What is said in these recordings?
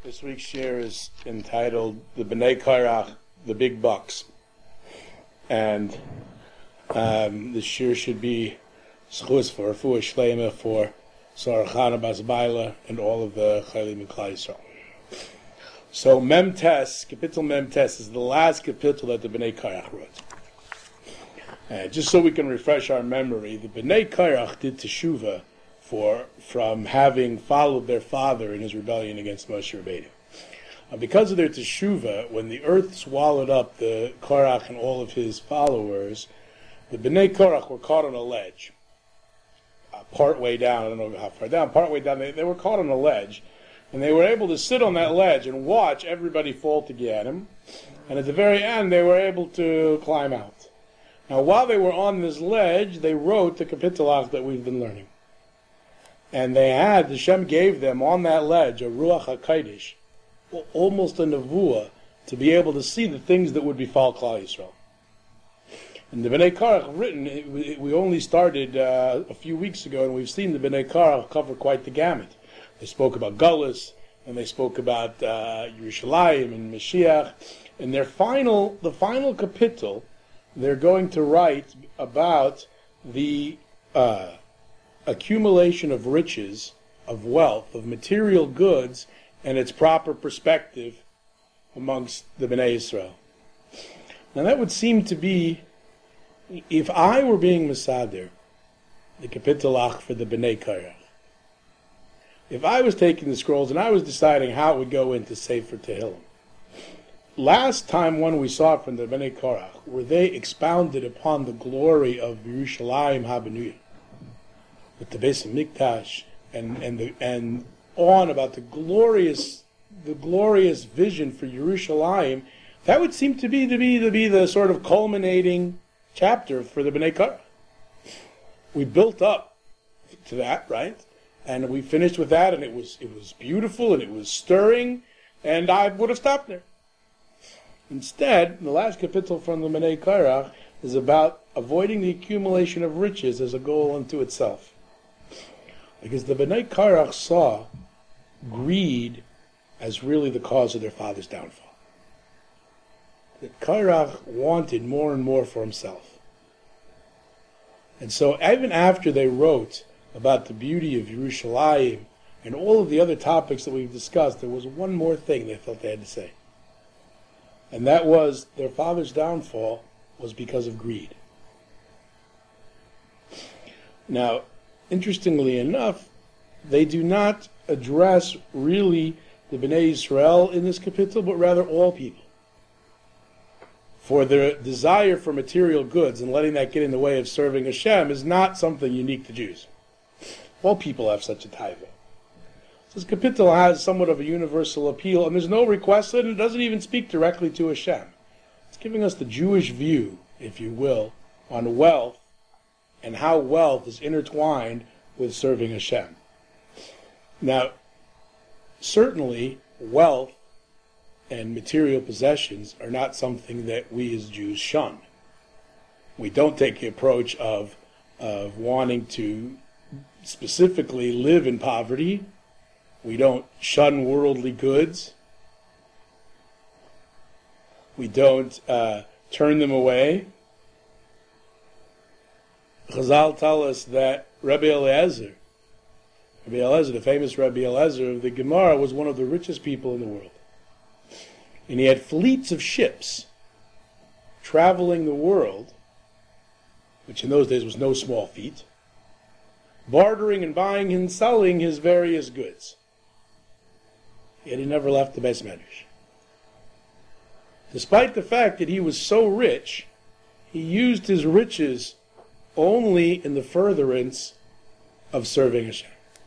This week's share is entitled "The Bnei Korach, the Big Bucks," and the share should be schus for Refuah Shlema for Sarah Chana Bas Baila and all of the Chaylim in Klal Yisrael. So Mem Tes, Kapitel Mem Tes, is the last kapitel that the Bnei Korach wrote. Just so we can refresh our memory, the Bnei Korach did teshuvah from having followed their father in his rebellion against Moshe Rabbeinu. Because of their teshuvah, when the earth swallowed up the Korach and all of his followers, the Bnei Korach were caught on a ledge. Part way down, I don't know how far down, part way down, they were caught on a ledge, and they were able to sit on that ledge and watch everybody fall to Gehenna, and at the very end they were able to climb out. Now while they were on this ledge, they wrote the Kapitelach that we've been learning. And Hashem gave them on that ledge a Ruach HaKodesh, almost a Nevuah, to be able to see the things that would befall Klal Yisrael. And the Bnei Korach written, we only started a few weeks ago, and we've seen the Bnei Korach cover quite the gamut. They spoke about Gullus, and they spoke about Yerushalayim and Mashiach. And the final kapitel, they're going to write about the accumulation of riches, of wealth, of material goods, and its proper perspective amongst the Bnei Yisrael. Now that would seem to be, if I were being Mesader, the Kapitelach for the Bnei Korach, if I was taking the scrolls and I was deciding how it would go into Sefer Tehillim, last time when we saw it from the Bnei Korach, where they expounded upon the glory of Yerushalayim HaBenuya, with the Beis Hamikdash, and on about the glorious vision for Yerushalayim, that would seem to be the sort of culminating chapter for the Bnei Korach. We built up to that, right? And we finished with that, and it was beautiful and it was stirring, and I would have stopped there. Instead, the last kapitel from the Bnei Korach is about avoiding the accumulation of riches as a goal unto itself. Because the Bnei Korach saw greed as really the cause of their father's downfall. That Korach wanted more and more for himself. And so even after they wrote about the beauty of Yerushalayim and all of the other topics that we've discussed, there was one more thing they felt they had to say. And that was their father's downfall was because of greed. Now, interestingly enough, they do not address really the Bnei Yisrael in this kapitel, but rather all people. For their desire for material goods and letting that get in the way of serving Hashem is not something unique to Jews. All people have such a taiva. This kapitel has somewhat of a universal appeal, and there's no request, and it doesn't even speak directly to Hashem. It's giving us the Jewish view, if you will, on wealth and how wealth is intertwined with serving Hashem. Now, certainly, wealth and material possessions are not something that we as Jews shun. We don't take the approach of wanting to specifically live in poverty. We don't shun worldly goods. We don't turn them away. Chazal tell us that Rabbi Eliezer, the famous Rabbi Eliezer of the Gemara, was one of the richest people in the world. And he had fleets of ships traveling the world, which in those days was no small feat, bartering and buying and selling his various goods. Yet he never left the Beis Medrash. Despite the fact that he was so rich, he used his riches only in the furtherance of serving Hashem.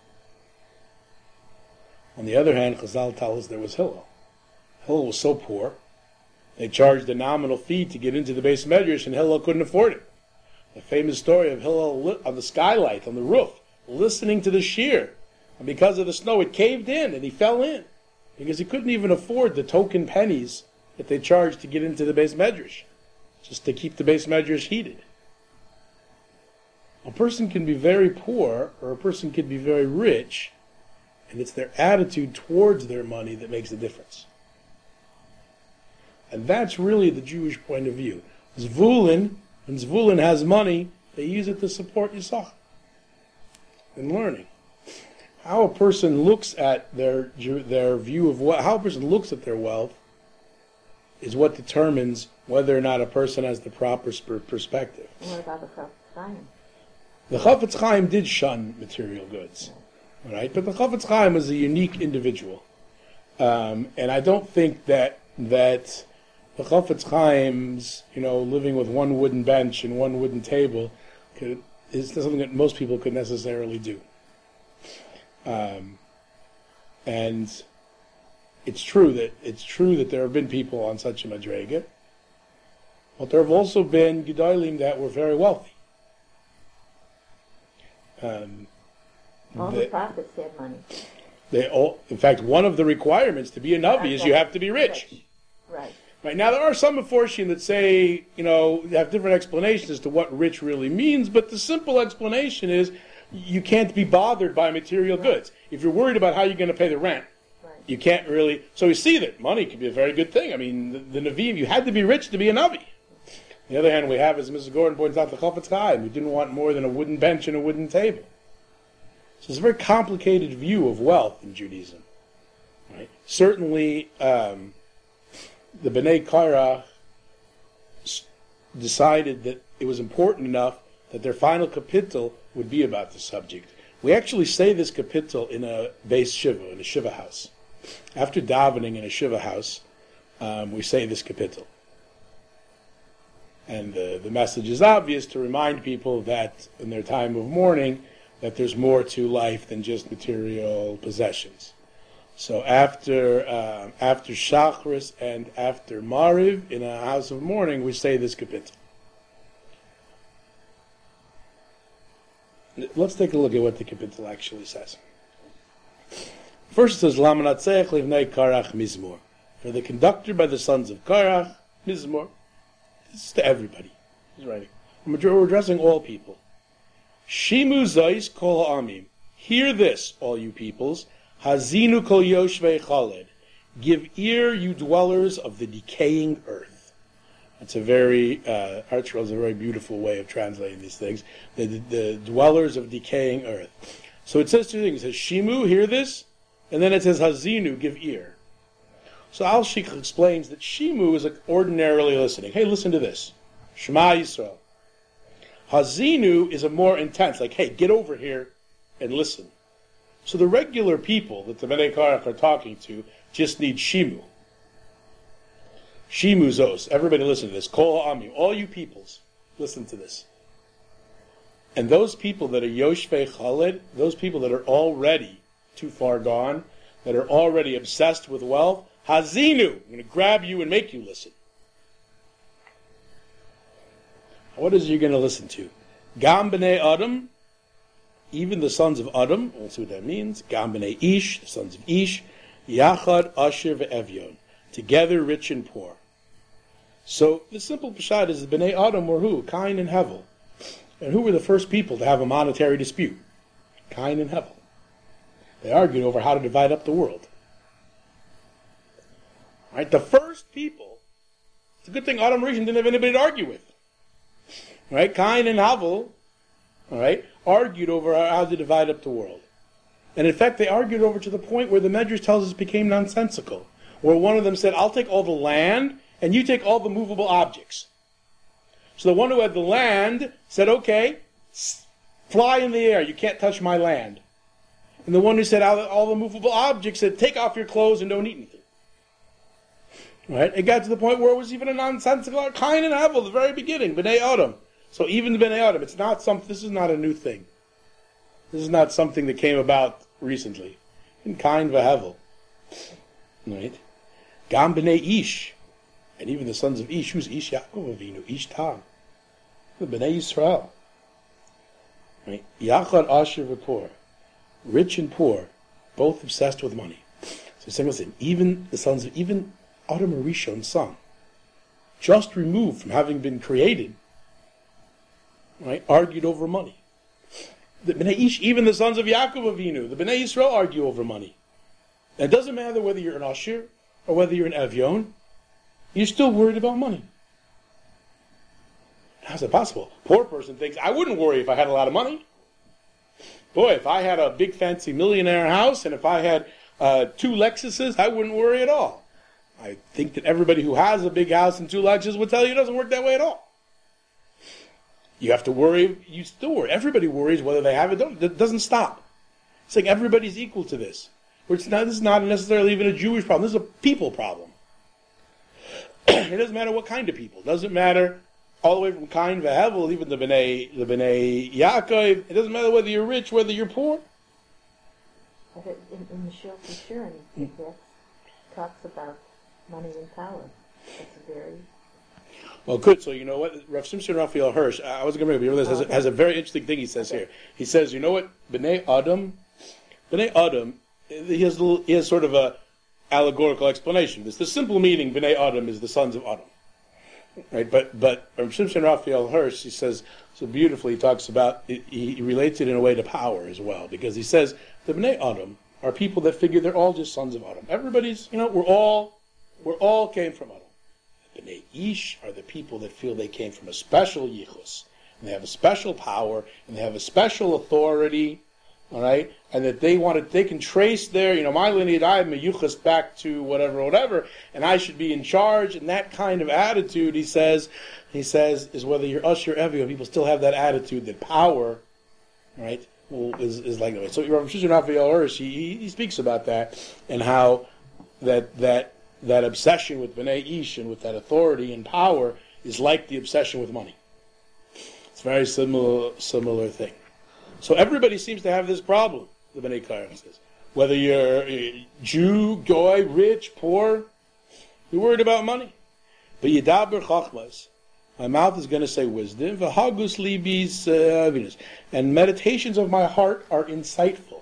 On the other hand, Chazal tells us there was Hillel. Hillel was so poor, they charged a nominal fee to get into the Beis Medrash, and Hillel couldn't afford it. The famous story of Hillel on the skylight, on the roof, listening to the shiur, and because of the snow, it caved in, and he fell in, because he couldn't even afford the token pennies that they charged to get into the Beis Medrash, just to keep the Beis Medrash heated. A person can be very poor, or a person can be very rich, and it's their attitude towards their money that makes the difference. And that's really the Jewish point of view. Zvulun, when Zvulun has money, they use it to support Yisachar in learning. How a person looks at their view of how a person looks at their wealth is what determines whether or not a person has the proper perspective. What about the Chafetz Chaim? The Chafetz Chaim did shun material goods, right? But the Chafetz Chaim was a unique individual, and I don't think that the Chafetz Chaim's, living with one wooden bench and one wooden table is something that most people could necessarily do. And it's true that there have been people on such a madrega, but there have also been gedolim that were very wealthy. All the prophets had money. In fact, one of the requirements to be a navi is you have to be rich. Right. Right. Now, there are some Meforshim that say, have different explanations as to what rich really means, but the simple explanation is you can't be bothered by material goods. If you're worried about how you're going to pay the rent, you can't really. So we see that money can be a very good thing. I mean, the Nevi'im, you had to be rich to be a Navi. On the other hand, we have, as Mrs. Gordon points out, the Chafetz Chaim, who didn't want more than a wooden bench and a wooden table. So it's a very complicated view of wealth in Judaism. Right? Certainly, the Bnei Korach decided that it was important enough that their final kapitel would be about the subject. We actually say this kapitel in a Beis Shiva, in a Shiva house. After davening in a Shiva house, we say this kapitel. And the message is obvious, to remind people that in their time of mourning, that there's more to life than just material possessions. So after Shachris and after Mariv, in a house of mourning, we say this kapitel. Let's take a look at what the kapitel actually says. First it says, Lamanatzeach livnei Korach mizmor. For the conductor by the sons of Korach, mizmor. This is to everybody. He's writing. We're addressing all people. Shimu zais kol ha'amim. Hear this, all you peoples. Hazinu kol yoshvei chaled. Give ear, you dwellers of the decaying earth. That's a very, Archibald is a very beautiful way of translating these things. The dwellers of decaying earth. So it says two things. It says, Shimu, hear this, and then it says, Hazinu, give ear. So Al-Sheikh explains that Shimu is like ordinarily listening. Hey, listen to this. Shema Yisrael. Hazinu is a more intense, like, hey, get over here and listen. So the regular people that the Bnei Korach are talking to just need Shimu. Shimu Zos. Everybody listen to this. Kol ha'amim. All you peoples, listen to this. And those people that are Yoshvei Chaled, those people that are already too far gone, that are already obsessed with wealth, Hazinu. I'm going to grab you and make you listen. What is you going to listen to? Gam b'nei Adam, even the sons of Adam. We'll see what that means. Gam b'nei Ish, the sons of Ish. Yachad, Asher, ve'Evyon. Together, rich and poor. So the simple pshat is the b'nei Adam were who? Cain and Hevel. And who were the first people to have a monetary dispute? Cain and Hevel. They argued over how to divide up the world. Right? The first people, it's a good thing Adam Rishon didn't have anybody to argue with. Right? Cain and Havel, all right, argued over how to divide up the world. And in fact, they argued over to the point where the Medrash tells us it became nonsensical. Where one of them said, I'll take all the land, and you take all the movable objects. So the one who had the land said, okay, fly in the air, you can't touch my land. And the one who said all the movable objects said, take off your clothes and don't eat anything. Right? It got to the point where it was even a nonsensical Cain and Hevel, the very beginning, B'nai Adam. So even the B'nai Adam, this is not a new thing. This is not something that came about recently. In Cain v'Hevel. Right? Gam B'nai Ish. And even the sons of Ish. Who's Ish? Yaakov Avinu. Ish Tam. The B'nai Yisrael. Right? Yachad Asher v'Poor. Rich and poor, both obsessed with money. So saying, even the sons of Adam Rishon's son, just removed from having been created, right, argued over money. The Bnei Ish, even the sons of Yaakov Avinu, the Bnei Yisrael argue over money. And it doesn't matter whether you're an Ashir or whether you're an Evyon, you're still worried about money. How's that possible? Poor person thinks, I wouldn't worry if I had a lot of money. Boy, if I had a big fancy millionaire house and if I had 2 Lexuses, I wouldn't worry at all. I think that everybody who has a big house and 2 Lexuses would tell you it doesn't work that way at all. You have to worry, you still worry. Everybody worries whether they have it, it doesn't stop. It's like everybody's equal to this. This is not necessarily even a Jewish problem, this is a people problem. It doesn't matter what kind of people. It doesn't matter all the way from Cain Ve'Hevel, even the Bnei Yaakov. It doesn't matter whether you're rich, whether you're poor. In the Shil Yishurim, it talks about money and power. That's a very... Well, good. So you know what? Rav Shimshon Raphael Hirsch, I was going to remember this, has a very interesting thing he says here. He says, you know what? Bnei Adam, he has sort of a allegorical explanation. The simple meaning, Bnei Adam, is the sons of Adam. Right? But Rav Shimshon Raphael Hirsch, he says so beautifully, he talks about, he relates it in a way to power as well, because he says the Bnei Adam are people that figure they're all just sons of Adam. Everybody's, we're all came from Adam. Bnei Ish are the people that feel they came from a special yichus, and they have a special power, and they have a special authority, all right, and that they can trace their, my lineage, I am a yichus back to whatever, and I should be in charge, and that kind of attitude, he says, is whether you're Usher or Evio, people still have that attitude that power, right, is like that. So Rav Shimshon Raphael Hirsch, he speaks about that, and how that obsession with Bnei Ish and with that authority and power is like the obsession with money. It's a very similar thing. So everybody seems to have this problem, the Bnei Korach says. Whether you're a Jew, Goy, rich, poor, you're worried about money. But Yedaber Chachmas, my mouth is going to say wisdom, V'hagus libis avinus, and meditations of my heart are insightful.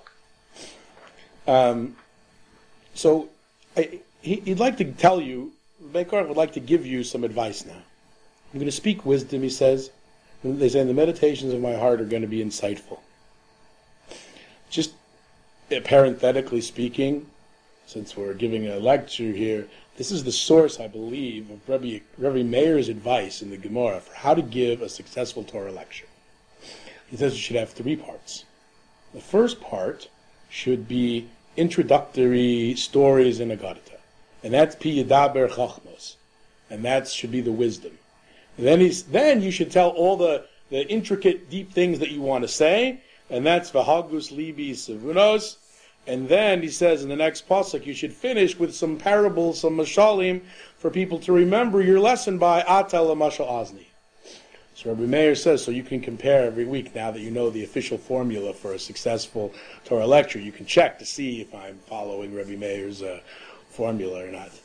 So he'd like to tell you, Bnei Korach would like to give you some advice now. I'm going to speak wisdom, he says. They say the meditations of my heart are going to be insightful. Just parenthetically speaking, since we're giving a lecture here, this is the source, I believe, of Rabbi Meir's advice in the Gemara for how to give a successful Torah lecture. He says you should have 3 parts. The first part should be introductory stories in Agadita. And that's Pi Yedaber Chachmos. And that should be the wisdom. And then you should tell all the intricate, deep things that you want to say, and that's V'hagus Libi Sevunos. And then he says in the next pasuk, you should finish with some parables, some mashalim, for people to remember your lesson by Atel Mashal Azni. So Rabbi Meir says, so you can compare every week now that you know the official formula for a successful Torah lecture. You can check to see if I'm following Rabbi Meir's formula or not.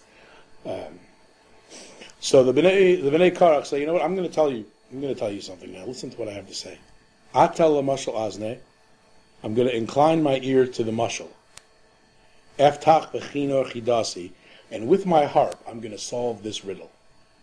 So the Bnei Korach say, you know what, I'm going to tell you something now. Listen to what I have to say. Atel Mashal Azni. I'm going to incline my ear to the mashal. Eftach b'chinor chidasi, and with my harp, I'm going to solve this riddle.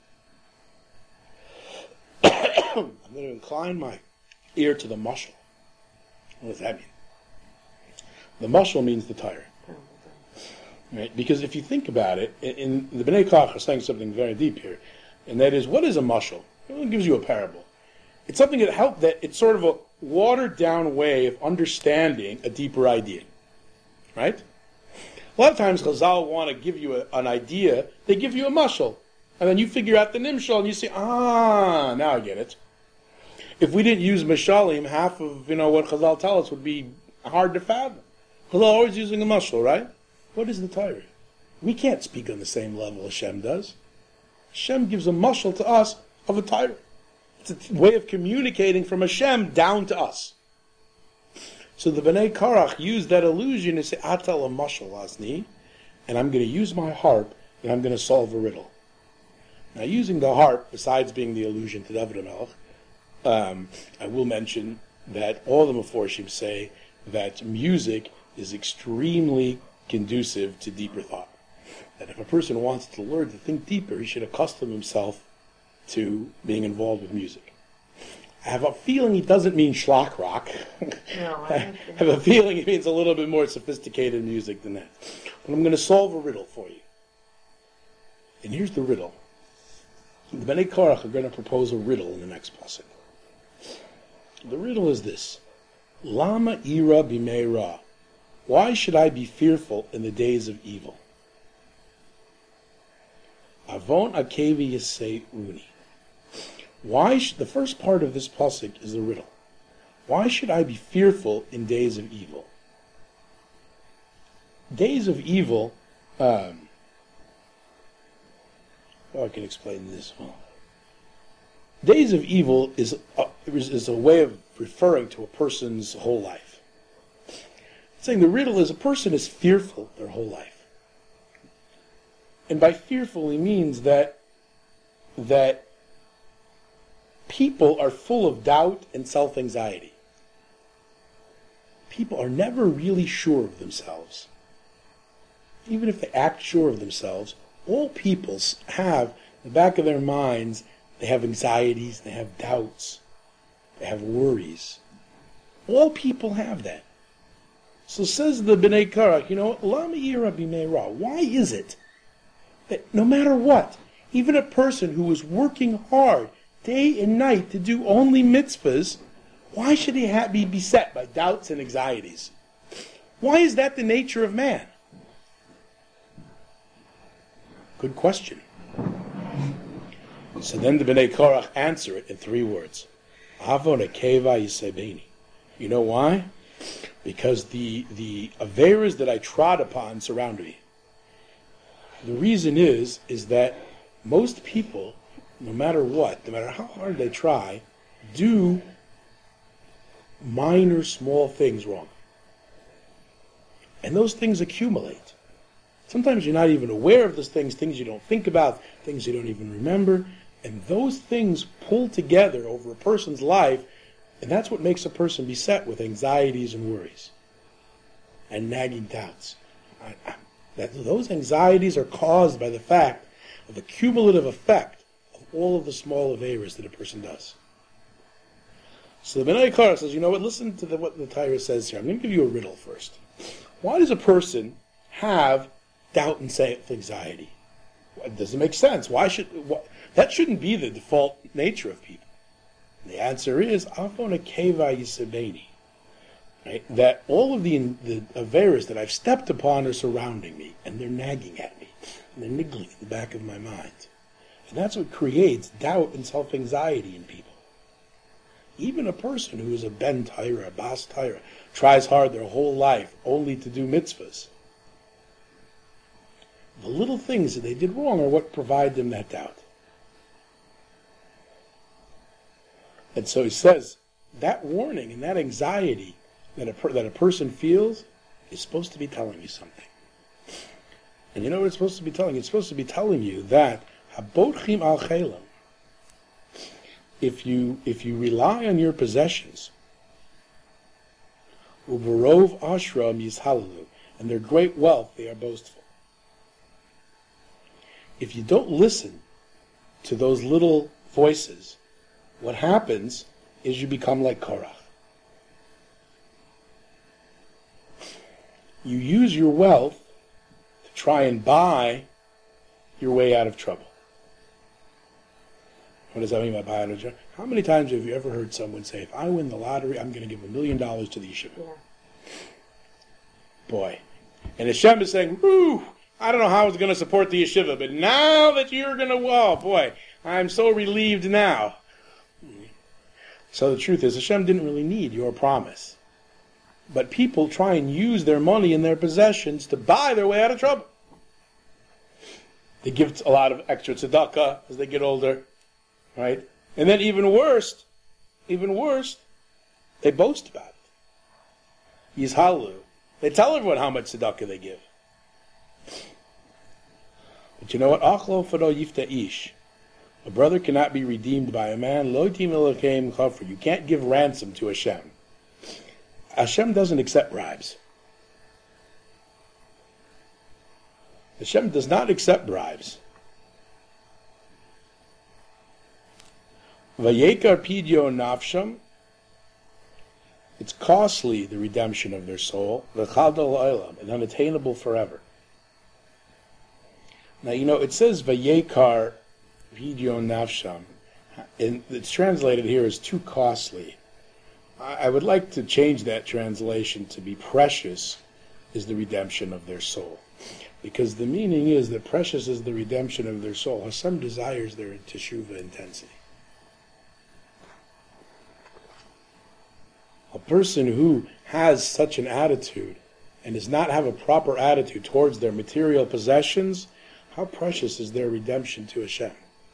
I'm going to incline my ear to the mashal. What does that mean? The mashal means the Torah. Right? Because if you think about it, in the Bnei Korach are saying something very deep here, and that is, what is a mashal? It gives you a parable. It's something that it's sort of a watered down way of understanding a deeper idea. Right? A lot of times Chazal want to give you an idea, they give you a mashal. And then you figure out the nimshal and you say, now I get it. If we didn't use mashalim, half of what Chazal tell us would be hard to fathom. Chazal always using a mashal, right? What is the Torah? We can't speak on the same level Hashem does. Hashem gives a mashal to us of a Torah. It's a way of communicating from Hashem down to us. So the Bnei Korach used that illusion to say, Atel a mashal azni, and I'm going to use my harp, and I'm going to solve a riddle. Now, using the harp, besides being the allusion to David HaMelech, I will mention that all the Meforshim say that music is extremely conducive to deeper thought. That if a person wants to learn to think deeper, he should accustom himself to being involved with music. I have a feeling he doesn't mean schlock rock. No, I I don't think have a feeling he means a little bit more sophisticated music than that. But I'm going to solve a riddle for you. And here's the riddle. The Bnei Korach are going to propose a riddle in the next pasuk. The riddle is this. Lama ira bimei ra. Why should I be fearful in the days of evil? Avon akevi yasei uni. The first part of this pasuk is the riddle. Why should I be fearful in days of evil? Days of evil, I can explain this well. Days of evil is a way of referring to a person's whole life. It's saying the riddle is a person is fearful their whole life. And by fearful he means that people are full of doubt and self-anxiety. People are never really sure of themselves. Even if they act sure of themselves, all people have, in the back of their minds, they have anxieties, they have doubts, they have worries. All people have that. So says the Bnei Korach, why is it that no matter what, even a person who is working hard day and night to do only mitzvahs, why should he be beset by doubts and anxieties? Why is that the nature of man? Good question. So then the Bnei Korach answer it in 3 words. Avon akeva yisebeni. You know why? Because the averas that I trod upon surround me. The reason is that most people, no matter what, no matter how hard they try, do minor, small things wrong. And those things accumulate. Sometimes you're not even aware of those things you don't think about, things you don't even remember, and those things pull together over a person's life, and that's what makes a person beset with anxieties and worries and nagging doubts. Those anxieties are caused by the fact of the cumulative effect of all of the small averas that a person does. So the Bnei Korach says, you know what, listen to what the Torah says here. I'm going to give you a riddle first. Why does a person have doubt and self-anxiety? It doesn't make sense. That shouldn't be the default nature of people. And the answer is, Avon akeva yisebeni. Right? That all of the averas that I've stepped upon are surrounding me, and they're nagging at me, and they're niggling in the back of my mind. And that's what creates doubt and self-anxiety in people. Even a person who is a ben Torah, a bas Torah, tries hard their whole life only to do mitzvahs. The little things that they did wrong are what provide them that doubt. And so he says, that warning and that anxiety that a person feels is supposed to be telling you something. And you know what it's supposed to be telling you? It's supposed to be telling you that habotchim al chelam, if you rely on your possessions, uberov ashram yishalalu, and their great wealth, they are boastful. If you don't listen to those little voices, what happens is you become like Korach. You use your wealth to try and buy your way out of trouble. What does that mean by buy out of trouble? How many times have you ever heard someone say, if I win the lottery, I'm going to give $1 million to the yeshiva? Yeah. Boy. And Hashem is saying, woo, I don't know how I was going to support the yeshiva, but now that you're going to, oh boy, I'm so relieved now. So the truth is, Hashem didn't really need your promise. But people try and use their money and their possessions to buy their way out of trouble. They give a lot of extra tzedakah as they get older, right? And then even worse, they boast about it. Yizhalu. They tell everyone how much tzedakah they give. But you know what? Achlo fado yifta ish. A brother cannot be redeemed by a man. Lo tim elokeim chafar. You can't give ransom to Hashem. Hashem doesn't accept bribes. Hashem does not accept bribes. Vayekar pidyo nafsham. It's costly, the redemption of their soul. V'chadal olam, and unattainable forever. Now, it says Vayekar pidyo nafsham. And it's translated here as too costly. I would like to change that translation to be precious is the redemption of their soul. Because the meaning is that precious is the redemption of their soul. Hashem desires their teshuvah intensity. A person who has such an attitude and does not have a proper attitude towards their material possessions, how precious is their redemption to Hashem?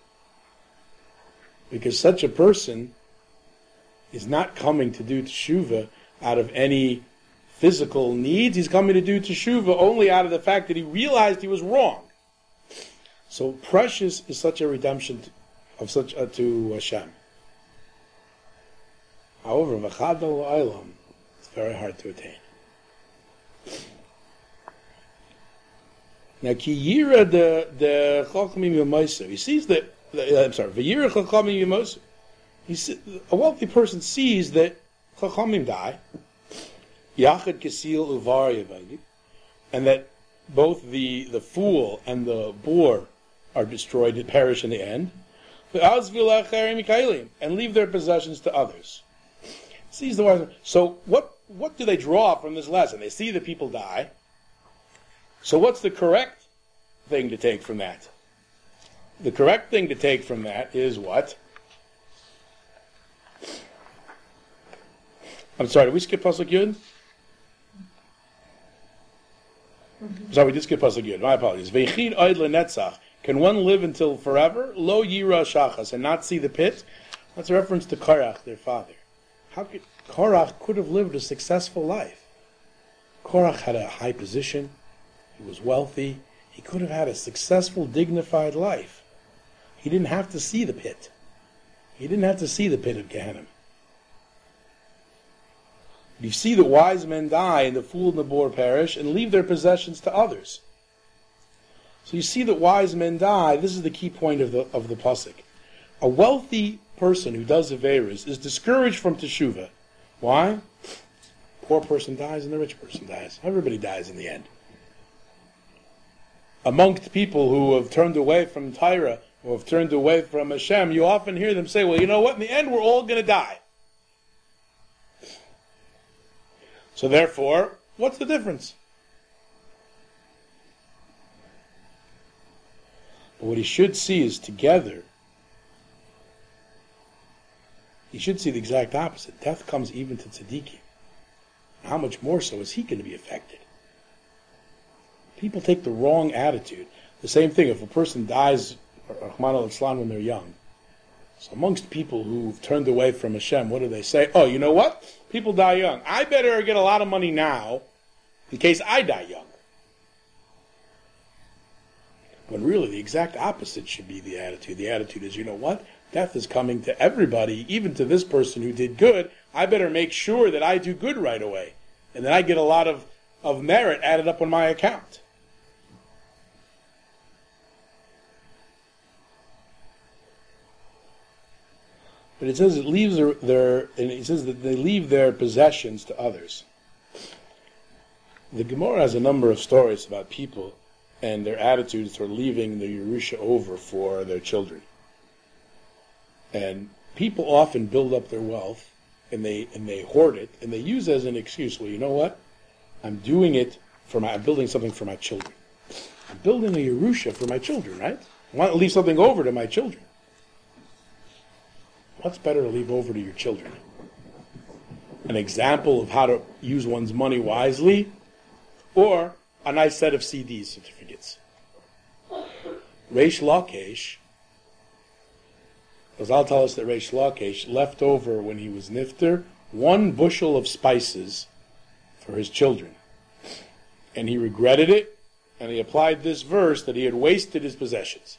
Because such a person is not coming to do teshuvah out of any physical needs. He's coming to do teshuvah only out of the fact that he realized he was wrong. So precious is such a redemption to Hashem. However, v'chadal olam, it's very hard to attain. Now, ki yira the chachamim yomoser. He sees that. V'yira chachamim yomoser. A wealthy person sees that chachamim die, yachad kesil uvar yavaydik, and that both the fool and the boor are destroyed, to perish in the end, and leave their possessions to others. Sees the wise. So what do they draw from this lesson? They see that people die. So what's the correct thing to take from that? The correct thing to take from that is what? I'm sorry, did we skip Pasuk Yud? Sorry, we did skip Pasuk Yud. My apologies. Veichid oid lenetzach. Can one live until forever? Lo yira shachas, and not see the pit? That's a reference to Korach, their father. How could Korach could have lived a successful life? Korach had a high position. He was wealthy. He could have had a successful, dignified life. He didn't have to see the pit. He didn't have to see the pit of Gehenna. You see that wise men die and the fool and the boor perish and leave their possessions to others. So you see that wise men die. This is the key point of the pasuk. A wealthy person who does averos is discouraged from teshuvah. Why? Poor person dies and the rich person dies. Everybody dies in the end. Amongst people who have turned away from Torah or have turned away from Hashem, you often hear them say, well, you know what? In the end, we're all going to die. So therefore, what's the difference? But what he should see is together. He should see the exact opposite. Death comes even to tzaddikim. How much more so is he going to be affected? People take the wrong attitude. The same thing, if a person dies, Rahman al-Islam, when they're young. So amongst people who've turned away from Hashem, what do they say? Oh, you know what? People die young. I better get a lot of money now in case I die young. When really the exact opposite should be the attitude. The attitude is, you know what? Death is coming to everybody, even to this person who did good. I better make sure that I do good right away. And then I get a lot of merit added up on my account. But it says it leaves and it says that they leave their possessions to others. The Gemara has a number of stories about people and their attitudes toward leaving the Yerusha over for their children. And people often build up their wealth and they hoard it and they use it as an excuse. Well, you know what? I'm building something for my children. I'm building a Yerusha for my children, right? I want to leave something over to my children. What's better to leave over to your children? An example of how to use one's money wisely, or a nice set of CDs, certificates. Reish Lakish, Chazal tell us that Reish Lakish left over when he was nifter 1 bushel of spices for his children. And he regretted it, and he applied this verse that he had wasted his possessions.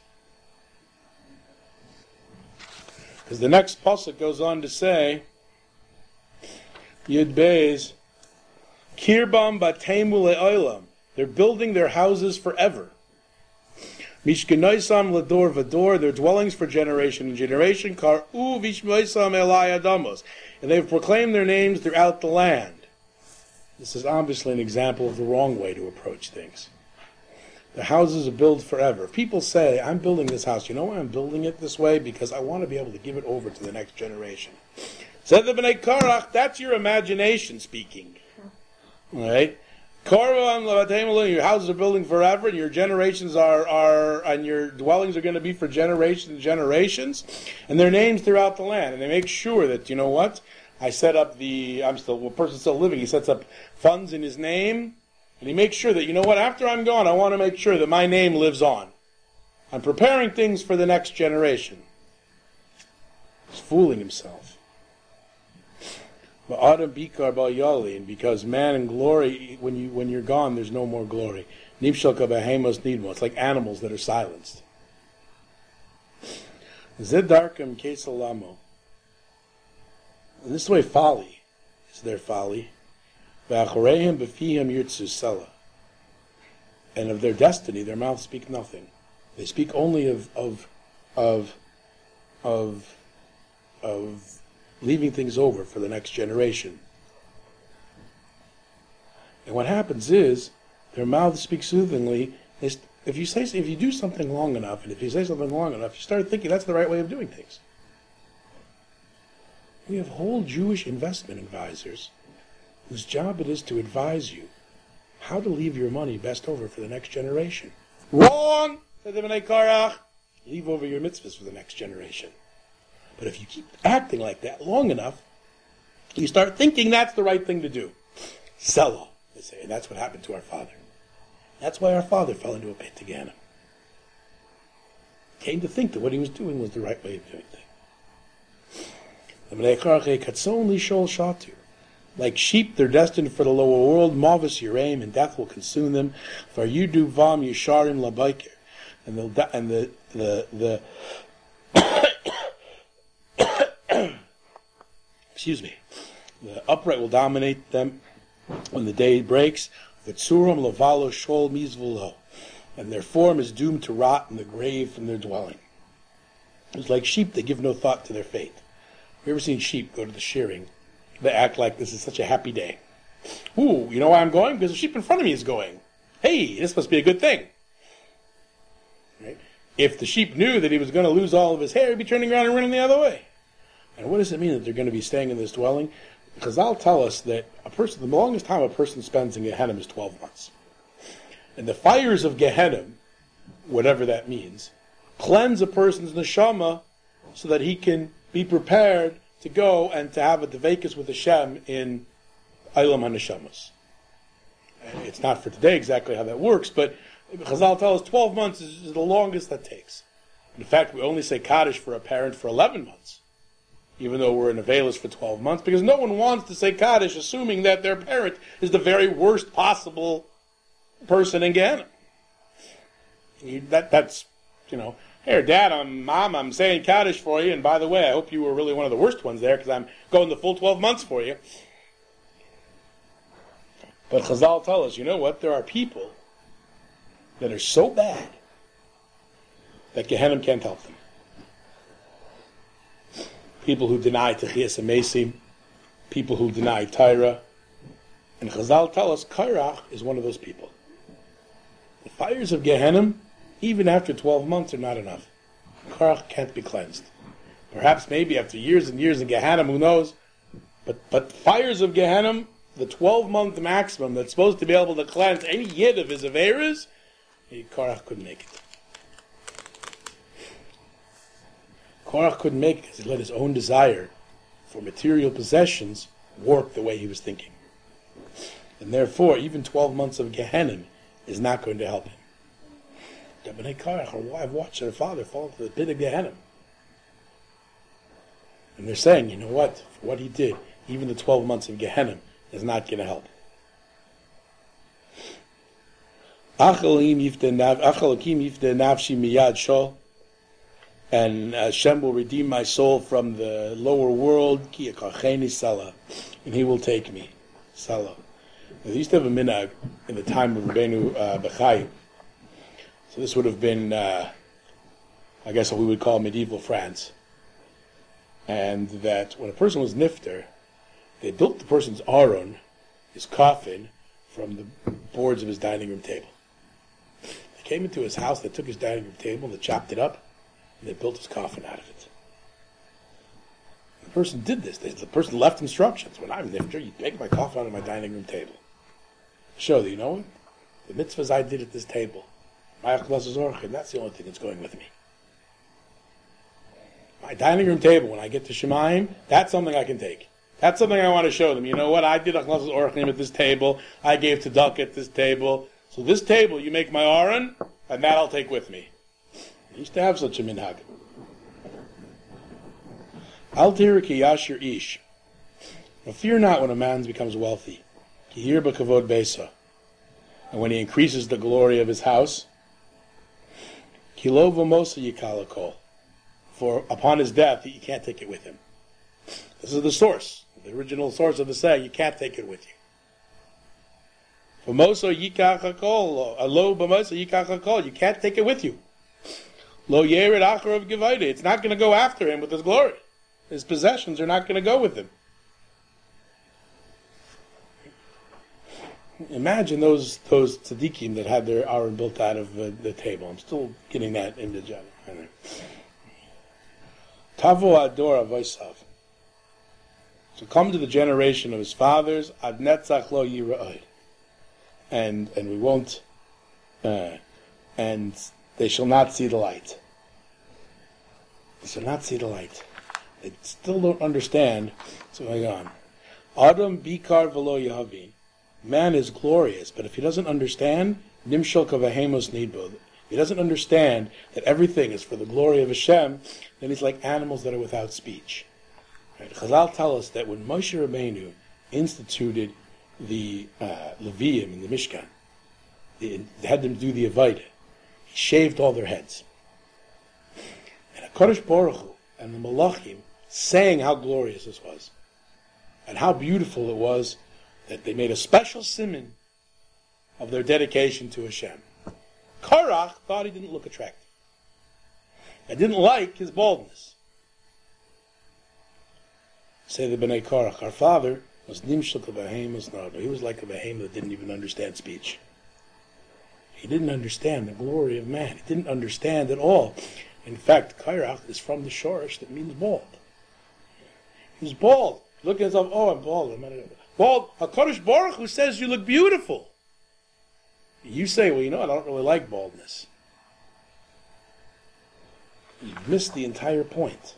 Because the next pasuk goes on to say, Yud Beis, Kirbam batemu le'olam. They're building their houses forever. Mishkenoisam lador vador, their dwellings for generation and generation. Kar u vishmoisam elai adamos, and they've proclaimed their names throughout the land. This is obviously an example of the wrong way to approach things. The houses are built forever. If people say, I'm building this house, you know why I'm building it this way? Because I want to be able to give it over to the next generation. Said the Bnei Korach, that's your imagination speaking. All right? Your houses are building forever, and your generations and your dwellings are going to be for generations and generations, and their names throughout the land. And they make sure that, you know what? I set up person's still living, he sets up funds in his name, and he makes sure that, you know what, after I'm gone, I want to make sure that my name lives on. I'm preparing things for the next generation. He's fooling himself. And because man and glory, when you're gone, there's no more glory. It's like animals that are silenced. Zidarkam kesalamo. And this is the way folly is their folly. And of their destiny, their mouths speak nothing. They speak only of leaving things over for the next generation. And what happens is their mouths speak soothingly. If you do something long enough, and if you say something long enough, you start thinking that's the right way of doing things. We have whole Jewish investment advisors whose job it is to advise you how to leave your money best over for the next generation. Wrong! Said the Bnei Korach. Leave over your mitzvahs for the next generation. But if you keep acting like that long enough, you start thinking that's the right thing to do. Selah, they say, and that's what happened to our father. That's why our father fell into a pit to Gehenna. Came to think that what he was doing was the right way of doing things. Like sheep, they're destined for the lower world. Mavis Yiraim, and death will consume them. For you do vam yisharim labayker, and the excuse me, the upright will dominate them when the day breaks. Vitzuram lavalo shol mizvulo, and their form is doomed to rot in the grave from their dwelling. It's like sheep; they give no thought to their fate. Have you ever seen sheep go to the shearing? They act like this is such a happy day. Ooh, you know why I'm going? Because the sheep in front of me is going. Hey, this must be a good thing. Right? If the sheep knew that he was going to lose all of his hair, he'd be turning around and running the other way. And what does it mean that they're going to be staying in this dwelling? Because I'll tell us that the longest time a person spends in Gehenna is 12 months. And the fires of Gehenna, whatever that means, cleanse a person's neshama so that he can be prepared to go and to have a devekus with Hashem in Eilam HaNeshamas. It's not for today exactly how that works, but Chazal tells us 12 months is the longest that takes. In fact, we only say Kaddish for a parent for 11 months, even though we're in Avelis for 12 months, because no one wants to say Kaddish assuming that their parent is the very worst possible person in Gehenna. That's, hey, Dad, Mom, I'm saying Kaddish for you, and by the way, I hope you were really one of the worst ones there, because I'm going the full 12 months for you. But Chazal tell us, you know what? There are people that are so bad that Gehenna can't help them. People who deny Techias HaMesim, people who deny Torah, and Chazal tell us Korach is one of those people. The fires of Gehenna, even after 12 months, are not enough. Korach can't be cleansed. Perhaps maybe after years and years in Gehenna, who knows? But fires of Gehenna, the 12-month maximum that's supposed to be able to cleanse any yid of his averas, Korach couldn't make it. Korach couldn't make it because he let his own desire for material possessions warp the way he was thinking. And therefore, even 12 months of Gehenna is not going to help him. The Bnei Korach, I've watched their father fall into the pit of Gehenna. And they're saying, you know what? For what he did, even the 12 months of Gehenna is not going to help. And Hashem will redeem my soul from the lower world, and he will take me. Salah. They used to have a minhag in the time of Rabbeinu Bechayu. So this would have been, I guess, what we would call medieval France. And that when a person was nifter, they built the person's aron, his coffin, from the boards of his dining room table. They came into his house, they took his dining room table, they chopped it up, and they built his coffin out of it. The person did this. The person left instructions. When I'm nifter, you take my coffin out of my dining room table. Show that, you know what? The mitzvahs I did at this table, that's the only thing that's going with me. My dining room table, when I get to Shemaim, that's something I can take. That's something I want to show them. You know what? I did Achlas Orchim at this table. I gave Tzedakah at this table. So this table, you make my aron, and that I'll take with me. I used to have such a minhag. Al tir ki yashir ish. Now fear not when a man becomes wealthy. Ki hir b'kavod beisa. And when he increases the glory of his house. Ki lo v'mosa yikalakol. For upon his death, you can't take it with him. This is the source. The original source of the saying, you can't take it with you. You can't take it with you. It's not going to go after him with his glory. His possessions are not going to go with him. Imagine those tzaddikim that had their aron built out of the table. I'm still getting that image out of it. Tavo ador avosav. So come to the generation of his fathers, ad netzach lo yira'od, and we won't, and they shall not see the light. They shall not see the light. They still don't understand. So going on. Adam bikar v'lo yahavin. Man is glorious, but if he doesn't understand, nimshol kavahemos nidbo. If he doesn't understand that everything is for the glory of Hashem, then he's like animals that are without speech. Right? Chazal tell us that when Moshe Rabbeinu instituted the Leviim in the Mishkan, they had them do the Avodah, he shaved all their heads. And HaKadosh Baruch Hu and the Malachim sang how glorious this was, and how beautiful it was that they made a special siman of their dedication to Hashem. Korach thought he didn't look attractive. I didn't like his baldness. Say the Bnei Korach, our father was nimshuk of behemoth nardo. He was like a behemoth that didn't even understand speech. He didn't understand the glory of man. He didn't understand at all. In fact, Korach is from the shorish that means bald. He was bald. Look at himself, oh, I'm bald. Bald. HaKadosh Baruch Hu says you look beautiful. You say, well, you know, I don't really like baldness. You've missed the entire point.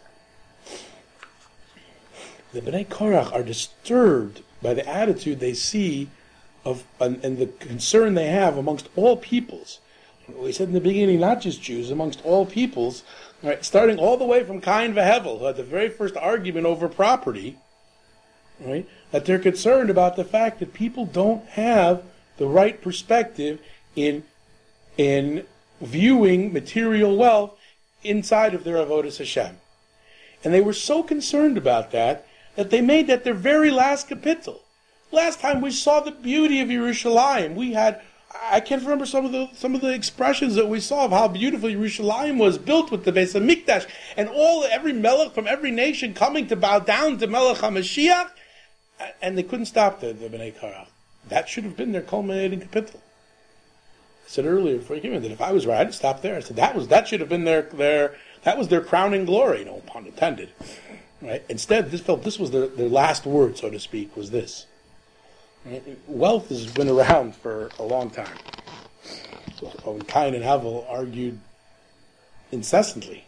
The Bnei Korach are disturbed by the attitude they see of and the concern they have amongst all peoples. We said in the beginning, not just Jews, amongst all peoples, right, starting all the way from Cain v'Hevel, who had the very first argument over property, right, that they're concerned about the fact that people don't have the right perspective in viewing material wealth inside of their avodas Hashem. And they were so concerned about that they made that their very last kapitel. Last time we saw the beauty of Yerushalayim, we had, I can't remember some of the expressions that we saw of how beautiful Yerushalayim was, built with the Beis HaMikdash, and every melech from every nation coming to bow down to Melech HaMashiach, and they couldn't stop the Bnei Korach. That should have been their culminating kapitel. I said earlier before you came in that if I was right, I'd stop there. I said that should have been that was their crowning glory, no pun intended. Right? Instead, this was their last word, so to speak, was this. Right? Wealth has been around for a long time. So Cain and Havel argued incessantly.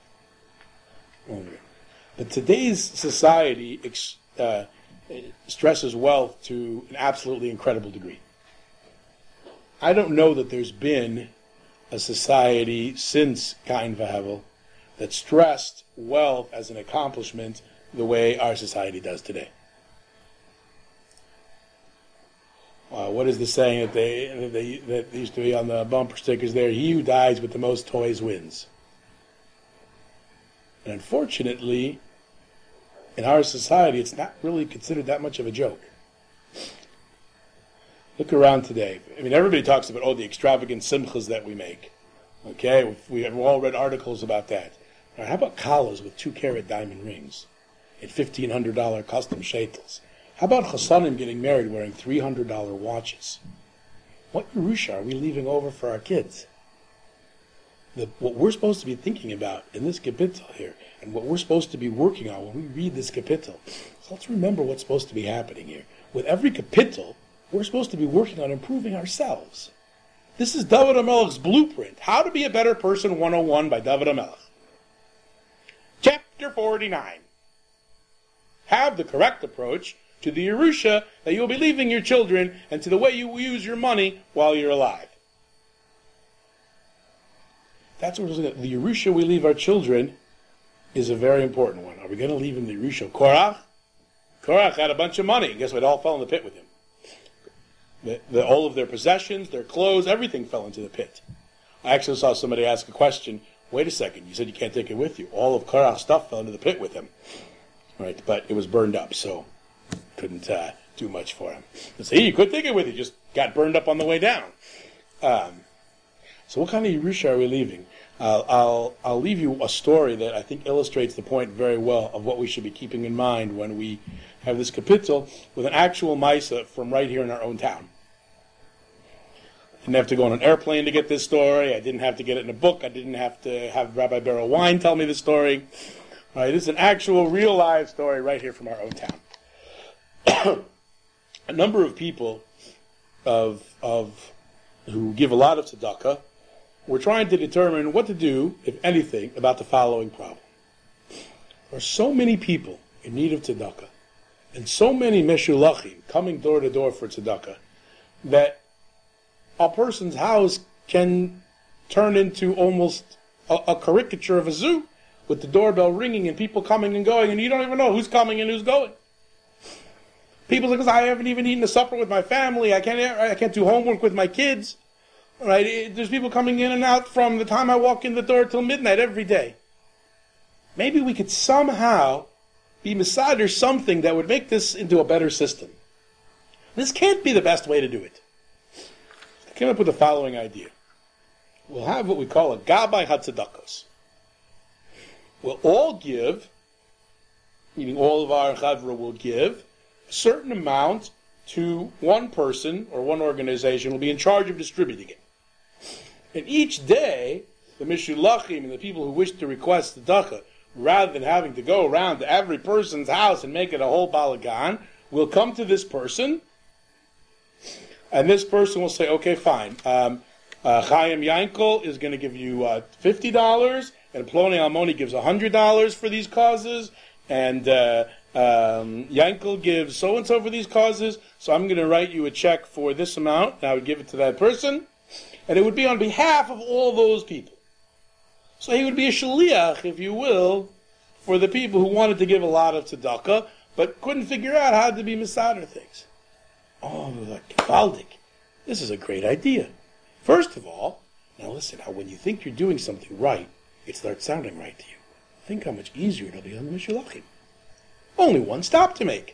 But today's society stresses wealth to an absolutely incredible degree. I don't know that there's been a society since Cain v'Havel that stressed wealth as an accomplishment the way our society does today. What is the saying that used to be on the bumper stickers there? He who dies with the most toys wins. And unfortunately, in our society, it's not really considered that much of a joke. Look around today. I mean, everybody talks about, the extravagant simchas that we make. Okay, we've all read articles about that. All right, how about collars with 2-carat diamond rings and $1,500 custom shaitels? How about chassanim getting married wearing $300 watches? What Yerusha are we leaving over for our kids? What we're supposed to be thinking about in this kapitel here, and what we're supposed to be working on when we read this kapitel, so let's remember what's supposed to be happening here. With every kapitel, we're supposed to be working on improving ourselves. This is David HaMelech's blueprint. How to be a better person 101 by David HaMelech. Chapter 49. Have the correct approach to the Yerusha that you'll be leaving your children and to the way you use your money while you're alive. That's what we're looking at. The Yerusha we leave our children is a very important one. Are we going to leave him the Yerusha of Korach? Korach had a bunch of money. Guess what? It all fell in the pit with him. All of their possessions, their clothes, everything fell into the pit. I actually saw somebody ask a question. Wait a second, you said you can't take it with you. All of Korach's stuff fell into the pit with him. Right, but it was burned up, so couldn't do much for him. See, you could take it with you, just got burned up on the way down. So what kind of Yerusha are we leaving? I'll leave you a story that I think illustrates the point very well of what we should be keeping in mind when we have this kapitel with an actual Maisa from right here in our own town. I didn't have to go on an airplane to get this story. I didn't have to get it in a book. I didn't have to have Rabbi Beryl Wine tell me the story. All right, this is an actual, real, live story right here from our own town. A number of people who give a lot of tzedakah were trying to determine what to do, if anything, about the following problem. There are so many people in need of tzedakah, and so many meshulachim coming door to door for tzedakah, that a person's house can turn into almost a caricature of a zoo, with the doorbell ringing and people coming and going, and you don't even know who's coming and who's going. People say, I haven't even eaten a supper with my family, I can't do homework with my kids. Right? There's people coming in and out from the time I walk in the door till midnight every day. Maybe we could somehow be Masad or something that would make this into a better system. This can't be the best way to do it. I came up with the following idea. We'll have what we call a Gabbai HaTzedakos. We'll all give, meaning all of our Chavra will give, a certain amount to one person or one organization will be in charge of distributing it. And each day, the Mishulachim and the people who wish to request tzedakah, rather than having to go around to every person's house and make it a whole balagan, will come to this person, and this person will say, okay, fine, Chaim Yankel is going to give you $50, and Ploni Almoni gives $100 for these causes, and Yankel gives so-and-so for these causes, so I'm going to write you a check for this amount, and I would give it to that person, and it would be on behalf of all those people. So he would be a shaliach, if you will, for the people who wanted to give a lot of tzedakah, but couldn't figure out how to be Mesader things. Oh, Gevaldik. This is a great idea. First of all, now listen, when you think you're doing something right, it starts sounding right to you. Think how much easier it'll be on the Mishulachim. Only one stop to make.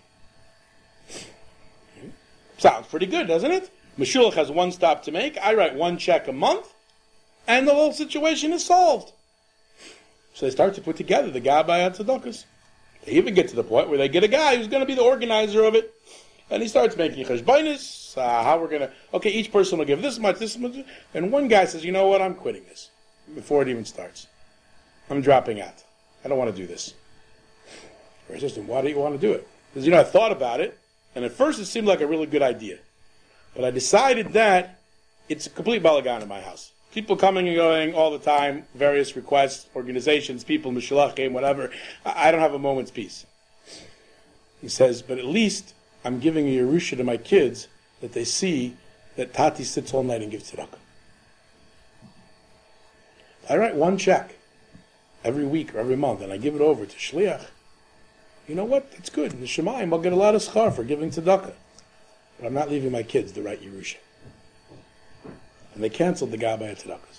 Sounds pretty good, doesn't it? Meshulach has one stop to make. I write one check a month, and the whole situation is solved. So they start to put together the Gabbai HaTzedakas. They even get to the point where they get a guy who's going to be the organizer of it, and he starts making cheshbainis, how we're going to, okay, each person will give this much, and one guy says, you know what, I'm quitting this, before it even starts. I'm dropping out. I don't want to do this. Or says to him, why do you want to do it? Because, I thought about it, and at first it seemed like a really good idea. But I decided that it's a complete balagan in my house. People coming and going all the time, various requests, organizations, people, Mishulachim, whatever. I don't have a moment's peace. He says, but at least I'm giving a Yerusha to my kids that they see that Tati sits all night and gives tzedakah. I write one check every week or every month, and I give it over to Shliach. You know what? That's good. In the Shemayim, I'll get a lot of schar for giving tzedakah. But I'm not leaving my kids to write Yerusha. And they canceled the Gabbai HaTzedakas.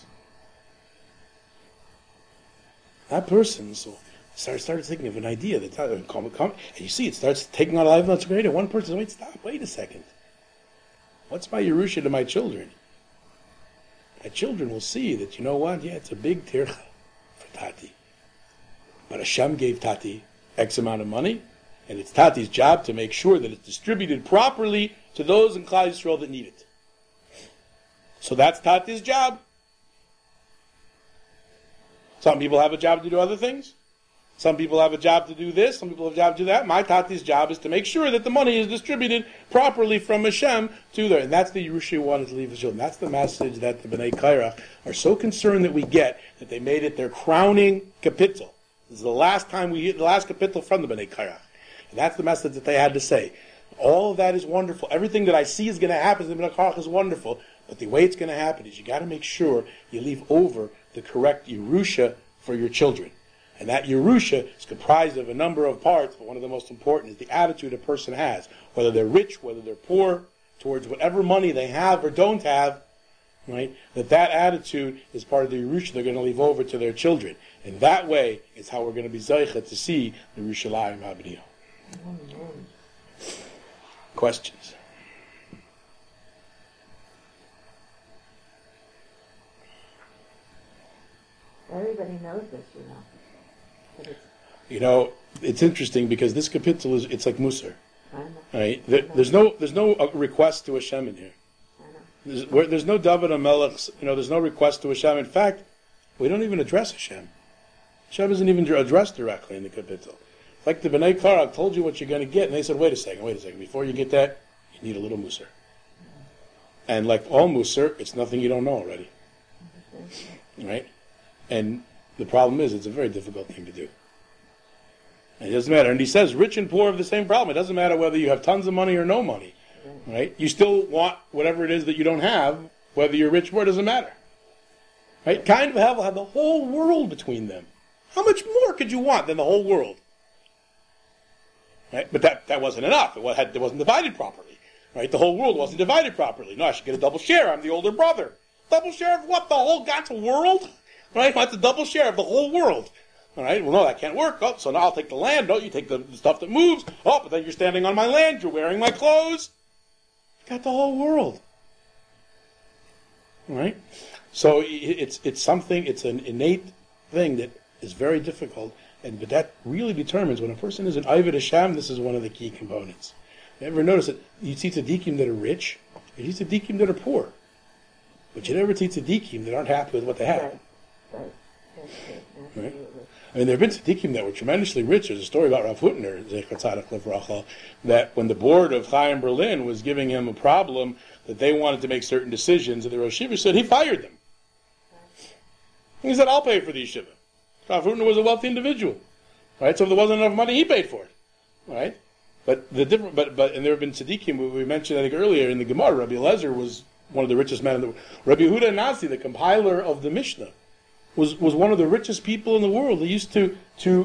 That person started thinking of an idea that and you see it starts taking on a life. That's great. And one person says, wait a second. What's my Yerusha to my children? that children will see that, you know what, yeah, it's a big tircha for Tati. But Hashem gave Tati X amount of money, and it's Tati's job to make sure that it's distributed properly to those in Klal Yisrael that need it. So that's Tati's job. Some people have a job to do other things. Some people have a job to do this. Some people have a job to do that. My Tati's job is to make sure that the money is distributed properly from Hashem to there. And that's the Yerusha who wanted to leave his children. That's the message that the Bnei Kairach are so concerned that we get, that they made it their crowning kapitel. This is the last time we get the last kapitel from the Bnei Kairach. And that's the message that they had to say. All of that is wonderful. Everything that I see is going to happen in the Bnei Kairach is wonderful. But the way it's going to happen is you got to make sure you leave over the correct Yerusha for your children. And that Yerusha is comprised of a number of parts, but one of the most important is the attitude a person has, whether they're rich, whether they're poor, towards whatever money they have or don't have, right? That attitude is part of the Yerusha they're going to leave over to their children. And that way is how we're going to be Zaycha to see the Yerushalayim HaBniyah. Questions? Everybody knows this, But it's interesting because this kapitel it's like Musar. I know. Right? There's no request to Hashem in here. I know. There's no David HaMelech, there's no request to Hashem. In fact, we don't even address Hashem. Hashem isn't even addressed directly in the kapitel. Like the Bnei Kairach told you what you're going to get, and they said, wait a second, before you get that, you need a little Musar. And like all Musar, it's nothing you don't know already. Right? And the problem is, it's a very difficult thing to do. And it doesn't matter. And he says, rich and poor have the same problem. It doesn't matter whether you have tons of money or no money. Right? You still want whatever it is that you don't have, whether you're rich or poor, it doesn't matter. Right? Kind of Hevel had the whole world between them. How much more could you want than the whole world? Right? But that wasn't enough. It wasn't divided properly. Right? The whole world wasn't divided properly. No, I should get a double share. I'm the older brother. Double share of what? The whole God's world? Right? That's a double share of the whole world. All right? Well, no, that can't work. Oh, so now I'll take the land. No, you take the stuff that moves. Oh, but then you're standing on my land. You're wearing my clothes. You got the whole world. All right? So it's something, it's an innate thing that is very difficult, but that really determines when a person is an Ived Hashem. This is one of the key components. You ever notice that you see tzaddikim that are rich, and you see tzaddikim that are poor, but you never see tzaddikim that aren't happy with what they have. Right. Right? I mean, there have been tzaddikim that were tremendously rich. There's a story about Rav Hutner, Zecher Tzaddik Livracha, that when the board of Chaim Berlin was giving him a problem, that they wanted to make certain decisions, and the Rosh Yeshiva said he fired them. He said, I'll pay for the yeshiva. Rav Hutner was a wealthy individual. Right? So if there wasn't enough money, he paid for it. Right? But and there have been tzaddikim, we mentioned I think earlier in the Gemara, Rabbi Eliezer was one of the richest men in the world. Rabbi Yehuda Nasi, the compiler of the Mishnah, was one of the richest people in the world. He used to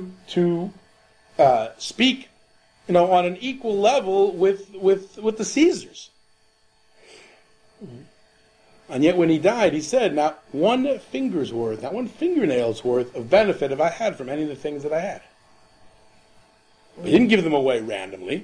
speak, on an equal level with the Caesars. Mm-hmm. And yet when he died, he said, not one finger's worth, not one fingernail's worth of benefit have I had from any of the things that I had. But he didn't give them away randomly.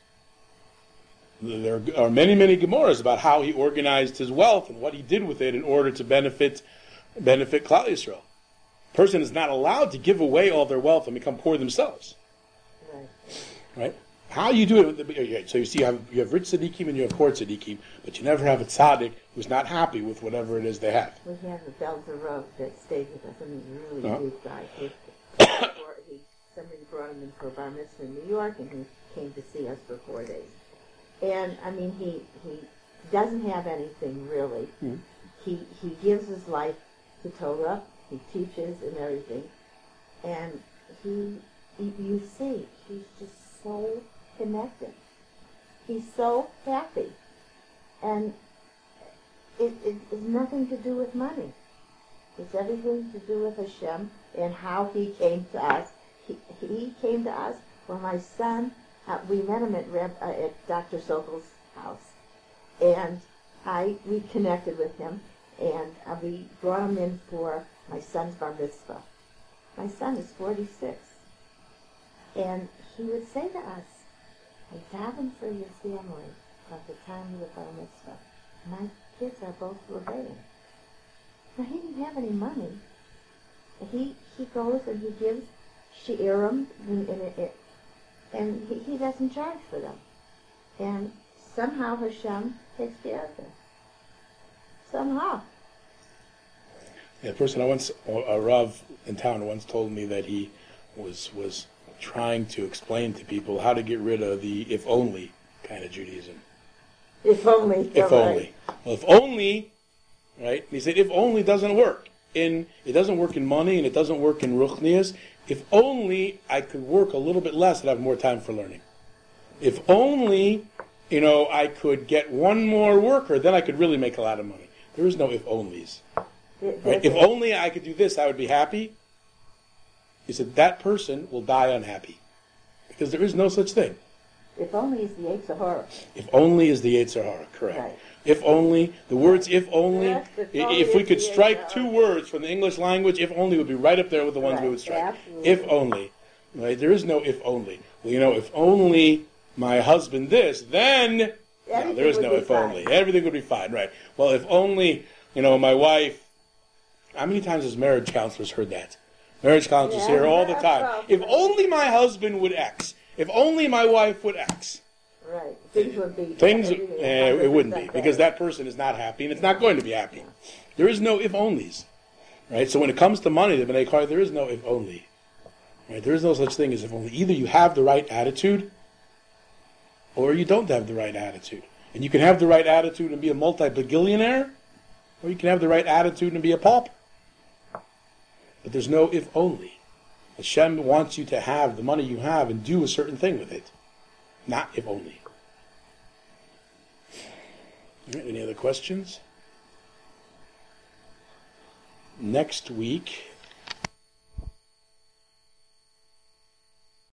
There are many, many Gemaras about how he organized his wealth and what he did with it in order to benefit Klal Yisrael. A person is not allowed to give away all their wealth and become poor themselves. Right? How you do it, so you see you have rich tzaddikim and you have poor tzaddikim, but you never have a tzaddik who's not happy with whatever it is they have. We have the Belzer Road that stayed with us. I mean, he's a really big guy. Somebody brought him in for a bar mitzvah in New York, and he came to see us for 4 days. And, I mean, he doesn't have anything, really. Mm-hmm. He gives his life to Torah. He teaches and everything. And you see, he's just so connected. He's so happy. And it has nothing to do with money. It's everything to do with Hashem and how he came to us. He came to us when my son, we met him at Dr. Sokol's house. And we connected with him, and we brought him in for my son's bar mitzvah. My son is 46. And he would say to us, I daven for your family at the time of the bar mitzvah. My kids are both rebelling. Now, he didn't have any money. He goes and he gives shiurim, and he doesn't charge for them. And somehow Hashem takes care of them. Somehow. Yeah, a Rav in town once told me that he was trying to explain to people how to get rid of the if only kind of Judaism. If only. If only. Well, if only, right? And he said if only doesn't work. It doesn't work in money and it doesn't work in ruchnias. If only I could work a little bit less and have more time for learning. If only, I could get one more worker, then I could really make a lot of money. There is no if onlys. Right? If only I could do this, I would be happy. He said that person will die unhappy. Because there is no such thing. If only is the Yetzer Hara. If only is the Yetzer Hara, correct. Right. If only, the words if only, Yes, if we could strike two words from the English language, if only would be right up there with the ones we would strike. Absolutely. If only. Right? There is no if only. Well, if only my husband this, then no, there is no if only. Everything would be fine, right? Well, if only, my wife. How many times has marriage counselors heard that? Marriage counselors hear all the time. If only my husband would X. If only my wife would X. Right. Things would be. It wouldn't be, because that person is not happy, and it's not going to be happy. There is no if onlys. Right? So when it comes to money, the B'nai Korach, there is no if only. Right? There is no such thing as if only. Either you have the right attitude, or you don't have the right attitude. And you can have the right attitude and be a multi-bagillionaire, or you can have the right attitude and be a pauper. But there's no if only. Hashem wants you to have the money you have and do a certain thing with it. Not if only. All right, any other questions? Next week